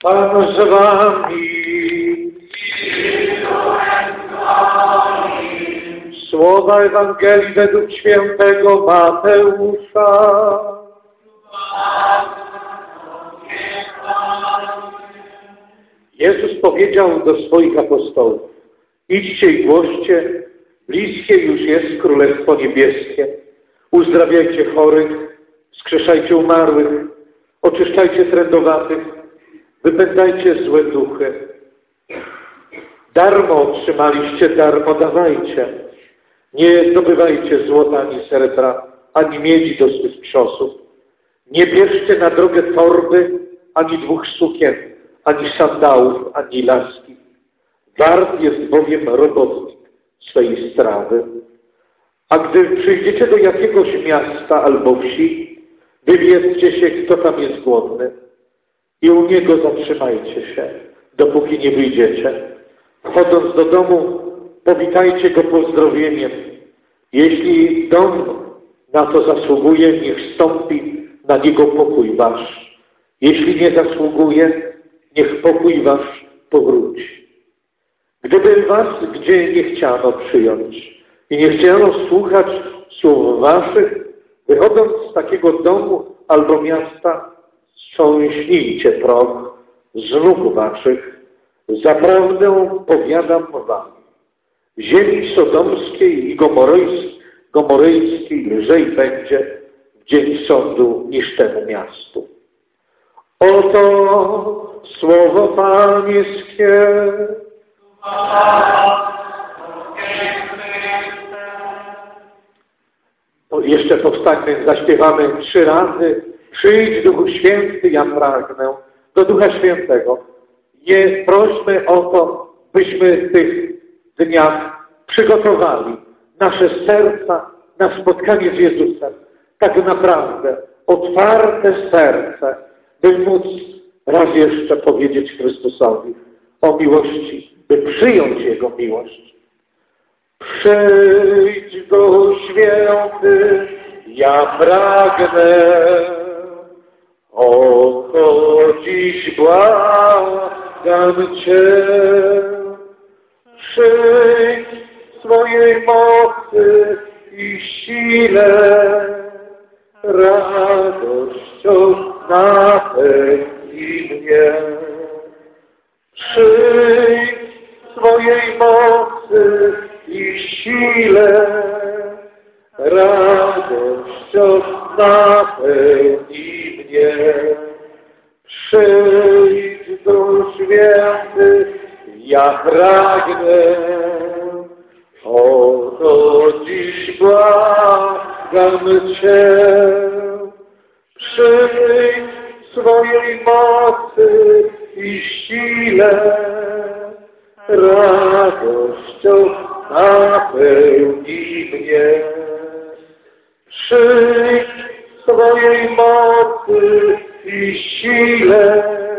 Pan z wami. Słowa Ewangelii według świętego Mateusza. Jezus powiedział do swoich apostołów: idźcie i głoście, bliskie już jest Królestwo Niebieskie. Uzdrawiajcie chorych, wskrzeszajcie umarłych, oczyszczajcie trędowatych, wypędzajcie złe duchy. Darmo otrzymaliście, darmo dawajcie. Nie zdobywajcie złota ani srebra, ani miedzi do swych trzosów. Nie bierzcie na drogę torby, ani 2 sukien, ani sandałów, ani laski. Wart jest bowiem robotnik swej strawy. A gdy przyjdziecie do jakiegoś miasta albo wsi, wywiedzcie się, kto tam jest głodny i u niego zatrzymajcie się, dopóki nie wyjdziecie. Wchodząc do domu, powitajcie go pozdrowieniem. Jeśli dom na to zasługuje, niech wstąpi na niego pokój wasz. Jeśli nie zasługuje, niech pokój wasz powróci. Gdyby was gdzie nie chciano przyjąć i nie chciano słuchać słów waszych, wychodząc z takiego domu albo miasta, strząśnijcie proch z nóg waszych. Zaprawdę powiadam wam, ziemi sodomskiej i gomoryjskiej lżej będzie w dzień sądu niż temu miastu. Oto słowo Pańskie. Jeszcze powstańmy, zaśpiewamy 3 razy. Przyjdź Duchu Święty, ja pragnę. Do Ducha Świętego. Nie prośmy o to, byśmy w tych dniach przygotowali nasze serca na spotkanie z Jezusem. Tak naprawdę otwarte serce, by móc raz jeszcze powiedzieć Chrystusowi o miłości, by przyjąć Jego miłość. Przyjdź Duchu Święty, ja pragnę, oto dziś błagam Cię. Przyjdź swojej mocy i sile, radością napełnij mnie. Przyjdź swojej mocy i sile, radością napełnij mnie. Przyjdź Duch Święty, ja pragnę, oto dziś błagam Cię. Przyjdź swojej mocy i sile, radością napełnij mnie. Przyjdź swojej mocy i sile,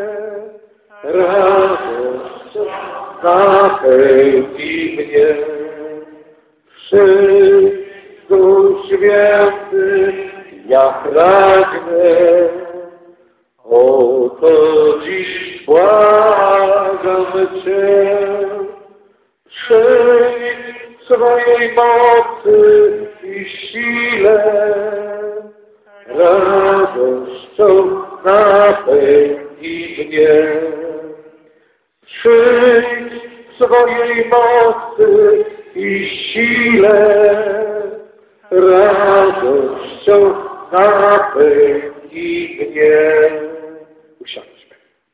radością napełnij mnie. Przyjdź Duch Święty, ja pragnę, oto dziś błagam Cię. Przyjdź swojej mocy i sile, radością napełnij mnie. Przyjdź swojej mocy i sile, radością napełnij mnie. Usiądźmy.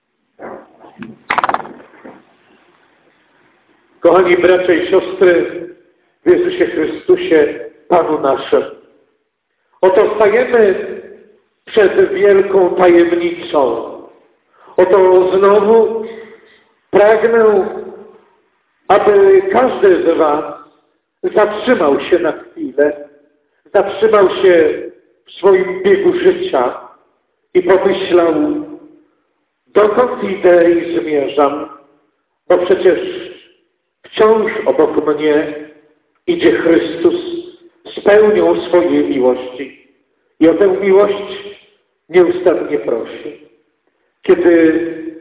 Kochani bracia i siostry, w Jezusie Chrystusie, Panu naszym, oto stajemy przed wielką tajemnicą. Oto znowu pragnę, aby każdy z was zatrzymał się na chwilę, zatrzymał się w swoim biegu życia i pomyślał, dokąd idę i zmierzam, bo przecież wciąż obok mnie idzie Chrystus z pełnią swojej miłości i o tę miłość nieustannie prosi. Kiedy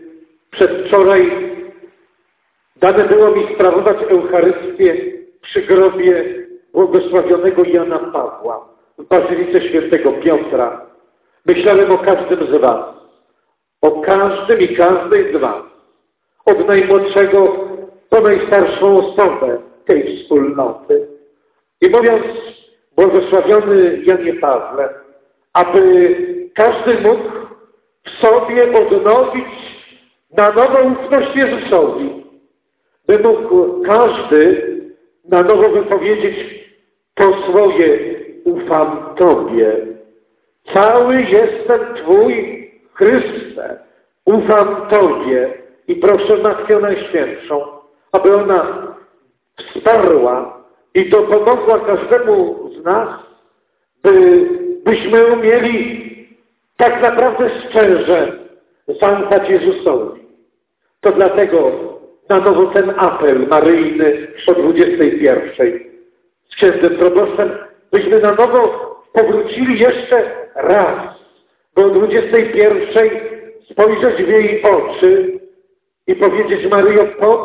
Przedwczoraj dane było mi sprawować Eucharystię przy grobie błogosławionego Jana Pawła w Bazylice Świętego Piotra. Myślałem o każdym z was. O każdym i każdej z was. Od najmłodszego po najstarszą osobę tej wspólnoty. I mówiąc, błogosławiony Janie Pawle, aby każdy mógł w sobie odnowić na nowo ufność Jezusowi, by mógł każdy na nowo wypowiedzieć to swoje ufam Tobie. Cały jestem Twój, Chryste, ufam Tobie i proszę Matkę Najświętszą, aby ona wsparła i dopomogła każdemu z nas, byśmy umieli tak naprawdę szczerze zaufać Jezusowi. To dlatego na nowo ten apel maryjny o 21 z księdzem proboszczem, byśmy na nowo powrócili jeszcze raz, bo o 21 spojrzeć w jej oczy i powiedzieć: Maryjo,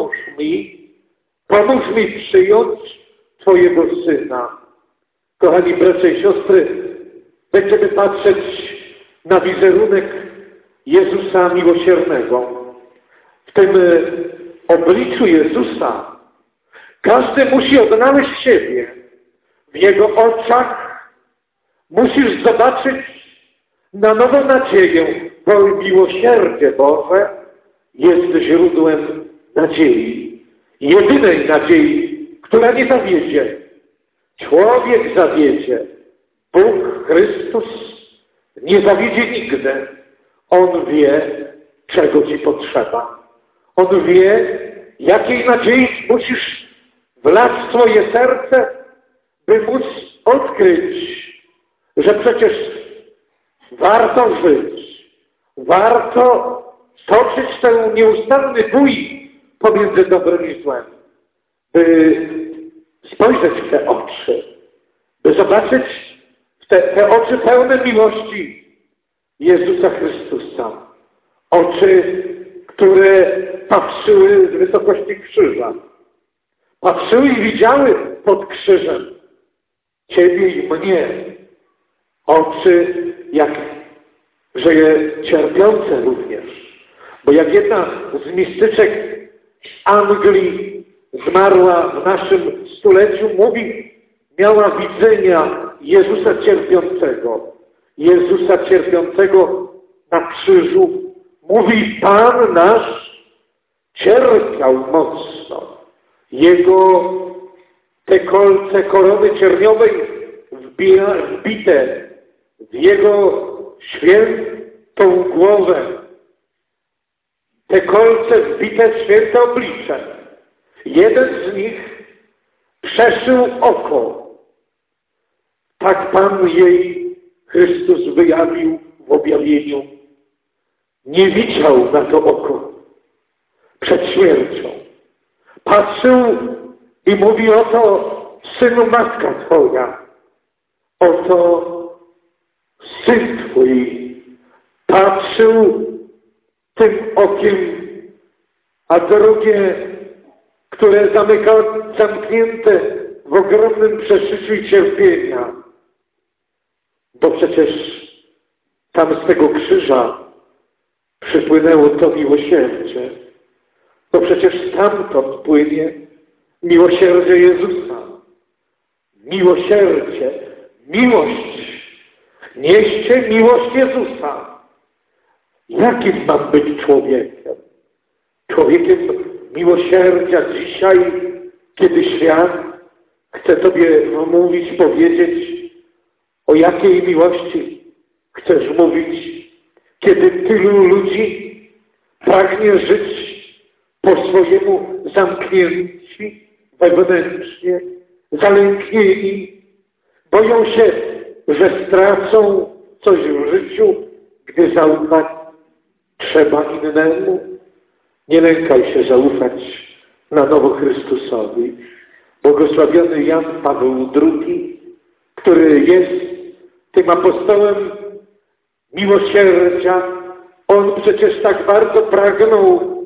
pomóż mi przyjąć Twojego Syna. Kochani bracia i siostry, będziemy patrzeć na wizerunek Jezusa Miłosiernego. W tym obliczu Jezusa każdy musi odnaleźć siebie. W Jego oczach musisz zobaczyć na nowo nadzieję, bo miłosierdzie Boże jest źródłem nadziei. Jedynej nadziei, która nie zawiedzie. Człowiek zawiedzie. Bóg, Chrystus nie zawiedzie nigdy. On wie, czego Ci potrzeba. On wie, jakiej nadziei musisz wlać w swoje serce, by móc odkryć, że przecież warto żyć, warto toczyć ten nieustanny bój pomiędzy dobrem i złem, by spojrzeć w te oczy, by zobaczyć te oczy pełne miłości Jezusa Chrystusa. Oczy, które patrzyły z wysokości krzyża. Patrzyły i widziały pod krzyżem Ciebie i mnie. Oczy, że je cierpiące również. Bo jak jedna z mistyczek Anglii zmarła w naszym stuleciu, mówi, miała widzenia Jezusa cierpiącego. Jezusa cierpiącego na krzyżu. Mówi, Pan nasz cierpiał mocno. Jego te kolce korony cierniowej wbite w Jego świętą głowę. Te kolce wbite w święte oblicze. Jeden z nich przeszył oko. Tak Pan jej Chrystus wyjawił w objawieniu. Nie widział na to oko przed śmiercią. Patrzył i mówi, oto Synu, matka Twoja, oto Syn Twój. Patrzył tym okiem, a drugie, które zamknięte w ogromnym przeszyciu i cierpienia. Bo przecież tam z tego krzyża przypłynęło to miłosierdzie. Bo przecież stamtąd płynie miłosierdzie Jezusa. Miłosierdzie, miłość. Nieście miłość Jezusa. Jakim mam być człowiekiem? Człowiekiem miłosierdzia dzisiaj, kiedy świat chce Tobie mówić, powiedzieć, o jakiej miłości chcesz mówić, kiedy tylu ludzi pragnie żyć po swojemu zamknięci wewnętrznie, zalęknieni, boją się, że stracą coś w życiu, gdy zaufać trzeba innemu. Nie lękaj się zaufać na nowo Chrystusowi. Błogosławiony Jan Paweł II, który jest tym apostołem miłosierdzia, on przecież tak bardzo pragnął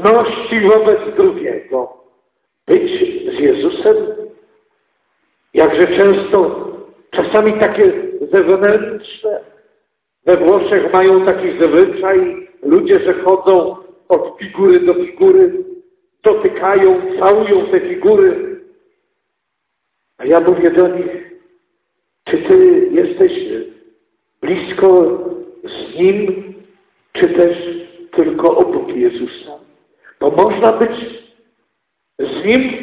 ufności wobec drugiego. Być z Jezusem, jakże często, czasami takie zewnętrzne. We Włoszech mają taki zwyczaj, ludzie, że chodzą od figury do figury, dotykają, całują te figury. A ja mówię do nich, czy ty jesteś blisko z Nim, czy też tylko obok Jezusa? Bo można być z Nim,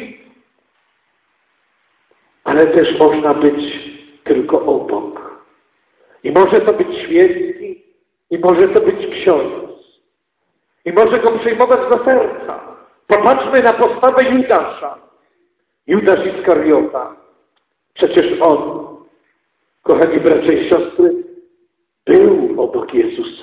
ale też można być tylko obok. I może to być świecki, i może to być ksiądz. I może go przyjmować do serca. Popatrzmy na postawę Judasza. Judasz Iskariota. Przecież on, kochani bracia i siostry, był obok Jezusa.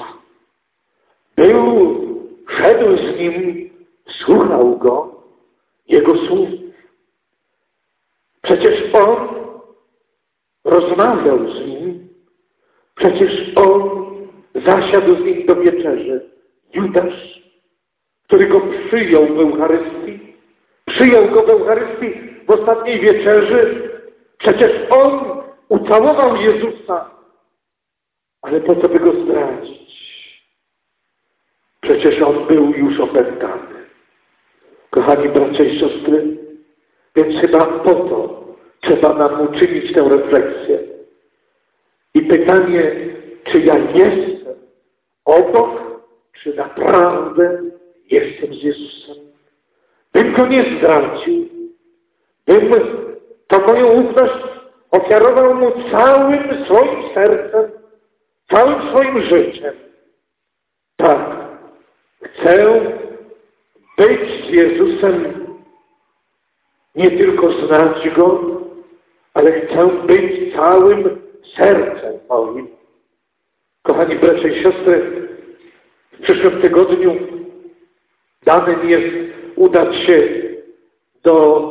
Szedł z Nim, słuchał Go, Jego słów. Przecież on rozmawiał z Nim. Przecież on zasiadł z Nim do wieczerzy. Judasz, który Go przyjął w Eucharystii, przyjął Go w Eucharystii w ostatniej wieczerzy. Przecież on ucałował Jezusa, ale po co by Go zdradzić? Przecież on był już opętany. Kochani bracia i siostry, więc chyba po to trzeba nam uczynić tę refleksję. I pytanie, czy ja jestem obok, czy naprawdę jestem z Jezusem? Bym Go nie zdradził. Bym tą moją ufność ofiarował Mu całym swoim sercem, całym swoim życiem. Tak, chcę być z Jezusem, nie tylko znać Go, ale chcę być całym sercem moim. Kochani bracia i siostry, w przyszłym tygodniu dane mi jest udać się do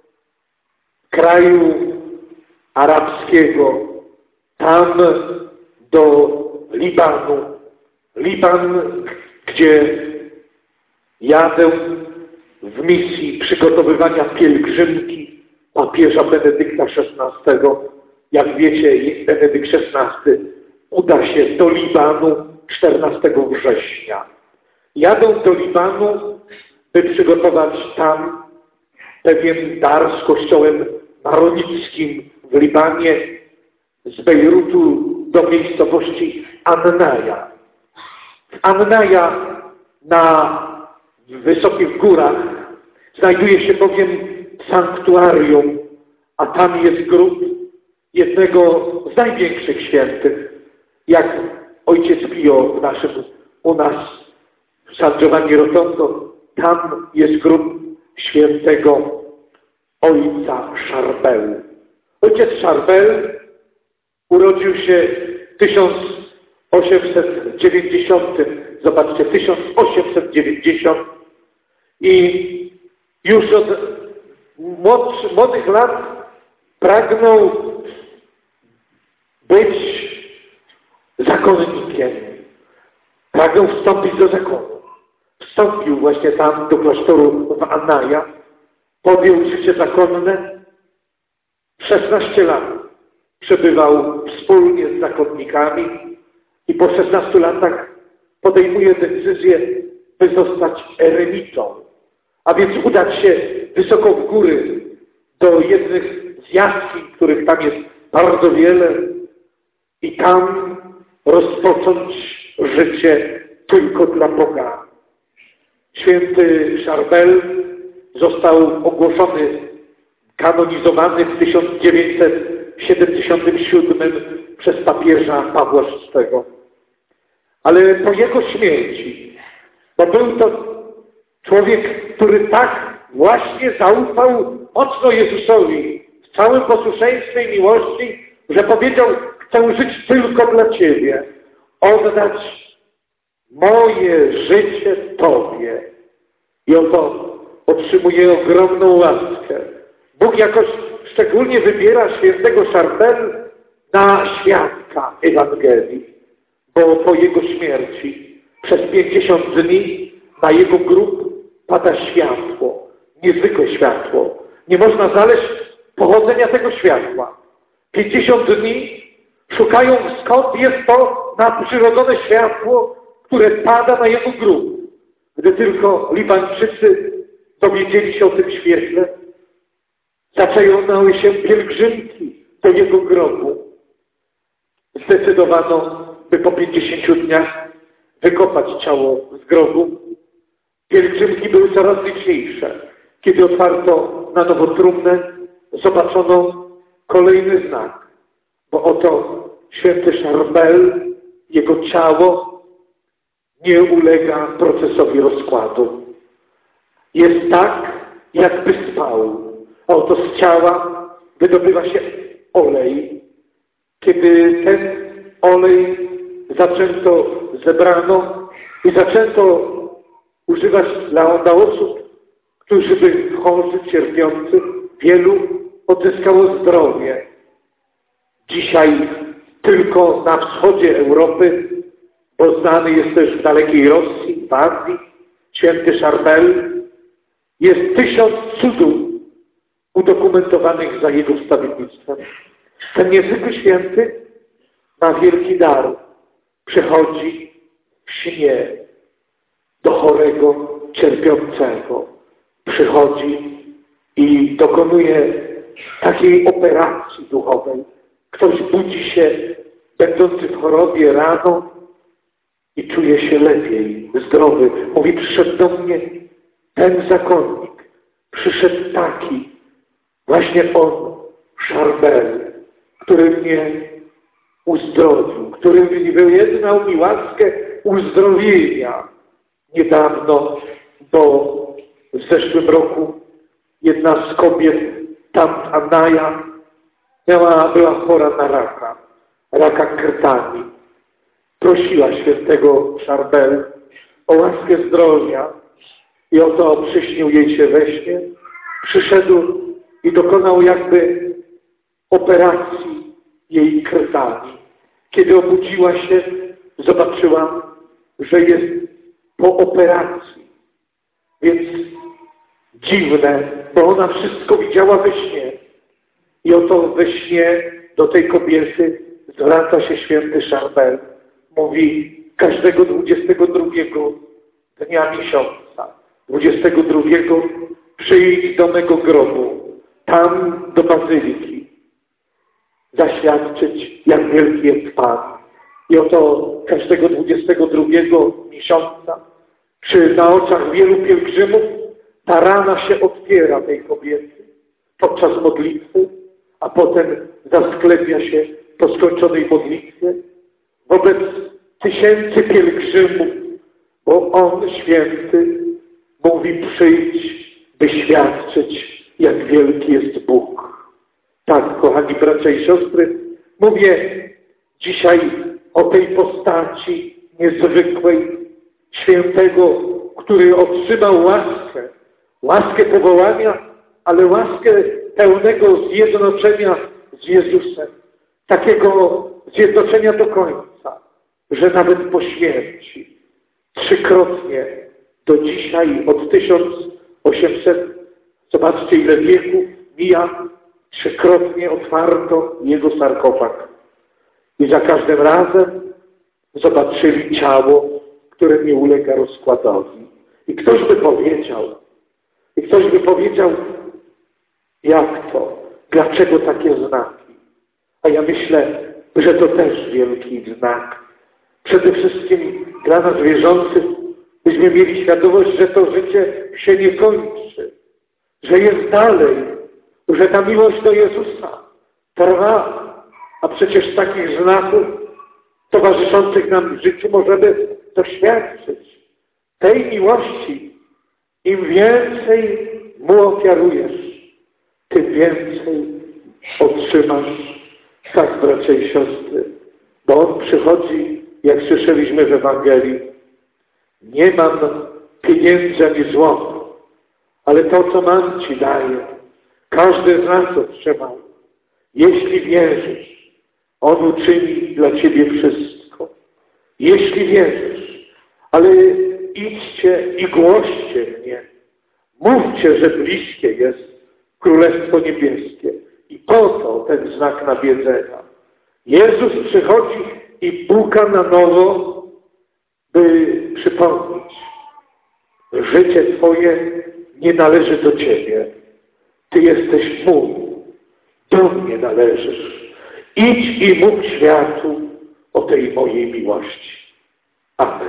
kraju arabskiego, tam do Libanu. Liban, gdzie jadę w misji przygotowywania pielgrzymki papieża Benedykta XVI. Jak wiecie, Benedykt XVI uda się do Libanu 14 września. Jadę do Libanu, by przygotować tam pewien dar z kościołem maronickim w Libanie, z Bejrutu do miejscowości Annaja. W Annaja na wysokich górach znajduje się bowiem sanktuarium, a tam jest grób jednego z największych świętych, jak ojciec Pio u nas w San Giovanni Rotondo. Tam jest grób świętego ojca Charbel. Ojciec Charbel urodził się w 1890, zobaczcie, 1890 i już od młodych lat pragnął być zakonnikiem. Pragnął wstąpić do zakonu. Wstąpił właśnie tam do klasztoru w Annaja, podjął życie zakonne. 16 lat przebywał wspólnie z zakonnikami i po 16 latach podejmuje decyzję, by zostać eremitą, a więc udać się wysoko w góry do jednych z jaskiń, których tam jest bardzo wiele i tam rozpocząć życie tylko dla Boga. Święty Charbel został ogłoszony, kanonizowany w 1977 przez papieża Pawła VI. Ale po jego śmierci, bo był to człowiek, który tak właśnie zaufał mocno Jezusowi w całym posłuszeństwie i miłości, że powiedział: chcę żyć tylko dla Ciebie, oddać moje życie Tobie. I oto otrzymuje ogromną łaskę. Bóg jakoś szczególnie wybiera świętego Charbel na świadka Ewangelii, bo po jego śmierci przez 50 dni na jego grób pada światło, niezwykłe światło. Nie można znaleźć pochodzenia tego światła. 50 dni szukają, skąd jest to nadprzyrodzone światło, które pada na jego grób. Gdy tylko Libańczycy dowiedzieli się o tym świetle, zaczęły się pielgrzymki do jego grobu. Zdecydowano, by po 50 dniach wykopać ciało z grobu. Pielgrzymki były coraz liczniejsze. Kiedy otwarto na nowo trumnę, zobaczono kolejny znak, bo oto święty Charbel, jego ciało nie ulega procesowi rozkładu. Jest tak, jakby spał. A oto z ciała wydobywa się olej. Kiedy ten olej zebrano i zaczęto używać dla osób, którzy byli chorzy, cierpiący, wielu odzyskało zdrowie. Dzisiaj tylko na wschodzie Europy, bo znany jest też w dalekiej Rosji, w Azji, święty Charbel, jest 1000 cudów udokumentowanych za jego wstawiennictwem. Ten niezwykły święty ma wielki dar. Przychodzi w śnie do chorego, cierpiącego. Przychodzi i dokonuje takiej operacji duchowej. Ktoś budzi się, będący w chorobie rano i czuje się lepiej, zdrowy. Mówi, przyszedł do mnie ten zakonnik. Przyszedł taki, właśnie on, Charbel, który mnie uzdrowił, który wyjednał mi łaskę uzdrowienia. Niedawno, bo w zeszłym roku jedna z kobiet, tam Anaja, była chora na raka krtani. Prosiła świętego Charbel o łaskę zdrowia i oto przyśnił jej się we śnie. Przyszedł i dokonał jakby operacji jej krtani. Kiedy obudziła się, zobaczyła, że jest po operacji. Więc dziwne, bo ona wszystko widziała we śnie. I oto we śnie do tej kobiety zwraca się święty Charbel. Mówi, każdego 22 dnia miesiąca, 22 przyjdź do mego grobu, tam do bazyliki, zaświadczyć, jak wielki jest Pan. I oto każdego 22 miesiąca, czy na oczach wielu pielgrzymów, ta rana się otwiera tej kobiety podczas modlitwy, a potem zasklepia się po skończonej modlitwie wobec tysięcy pielgrzymów, bo On, święty, mówi, przyjdź, by świadczyć, jak wielki jest Bóg. Tak, kochani bracia i siostry, mówię dzisiaj o tej postaci niezwykłej, świętego, który otrzymał łaskę powołania, ale łaskę pełnego zjednoczenia z Jezusem. Takiego zjednoczenia do końca, że nawet po śmierci 3-krotnie do dzisiaj od 1800, zobaczcie ile wieków mija, 3-krotnie otwarto jego sarkofag. I za każdym razem zobaczyli ciało, które nie ulega rozkładowi. I ktoś by powiedział, jak to? Dlaczego takie znaki? A ja myślę, że to też wielki znak. Przede wszystkim dla nas wierzących, byśmy mieli świadomość, że to życie się nie kończy, że jest dalej, że ta miłość do Jezusa trwa, a przecież takich znaków towarzyszących nam w życiu możemy doświadczyć. Tej miłości im więcej Mu ofiarujesz, tym więcej otrzymasz. Tak, bracia i siostry, bo On przychodzi, jak słyszeliśmy w Ewangelii, nie mam pieniędzy ani złota, ale to, co mam, Ci daję. Każdy z nas otrzymał. Jeśli wierzysz, On uczyni dla Ciebie wszystko. Jeśli wierzysz, ale idźcie i głoście mnie. Mówcie, że bliskie jest Królestwo Niebieskie. I po to ten znak nawiedzenia. Jezus przychodzi i puka na nowo, by przypomnieć. Życie Twoje nie należy do Ciebie. Ty jesteś mój. Do mnie należysz. Idź i mów światu o tej mojej miłości. Amen.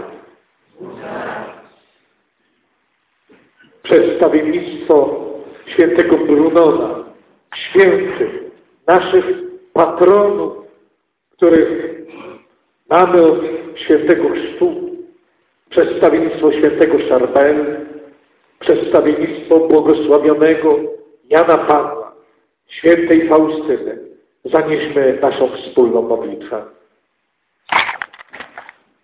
Przedstawiennictwo świętego Brunona, świętych, naszych patronów, których mamy od świętego chrztu, przedstawiennictwo świętego Charbel, przedstawiennictwo błogosławionego Jana Pawła, świętej Faustyny. Zanieśmy naszą wspólną modlitwę.